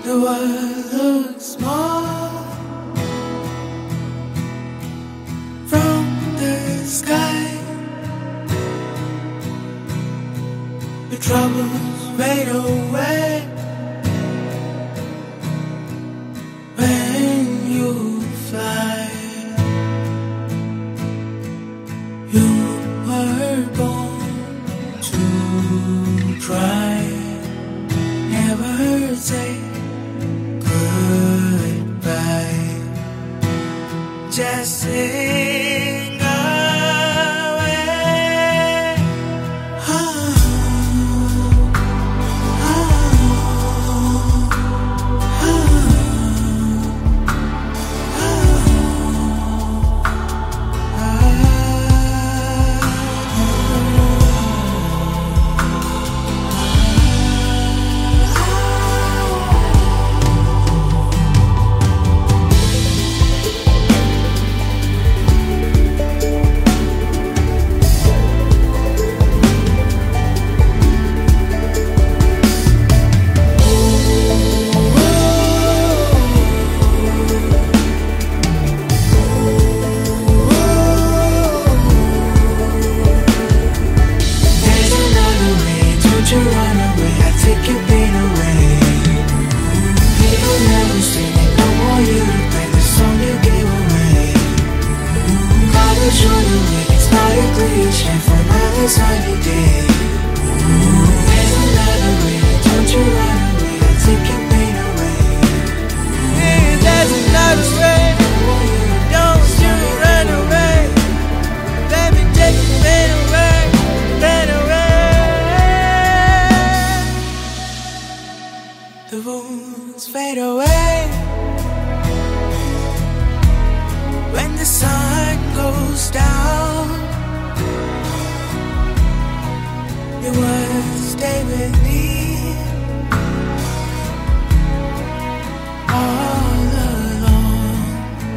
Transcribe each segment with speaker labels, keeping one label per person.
Speaker 1: The world looks small from the sky. Your troubles fade away when you fly. You were born to try. Never say goodbye. Just sing away. Sunny day. There's another way. Don't you run away. I'll take your pain away. Yeah, there's another way. Don't you run away. Let me take your pain away. Pain away. The wounds fade away when the sun goes down. Your words stay with me all along.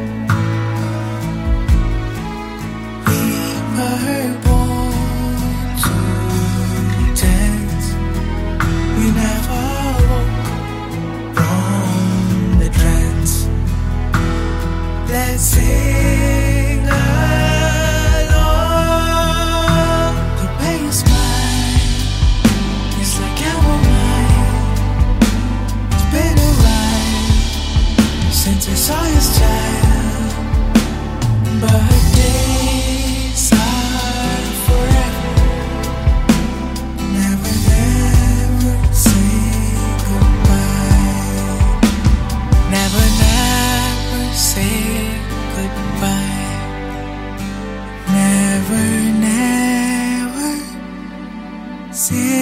Speaker 1: We were born to dance. We never woke from the trance. Let's sing along. The way you smile, it's like chamomile. It's been a while since I saw you smile, but days are forever. Never, never say goodbye. Never, never say goodbye. Never, never say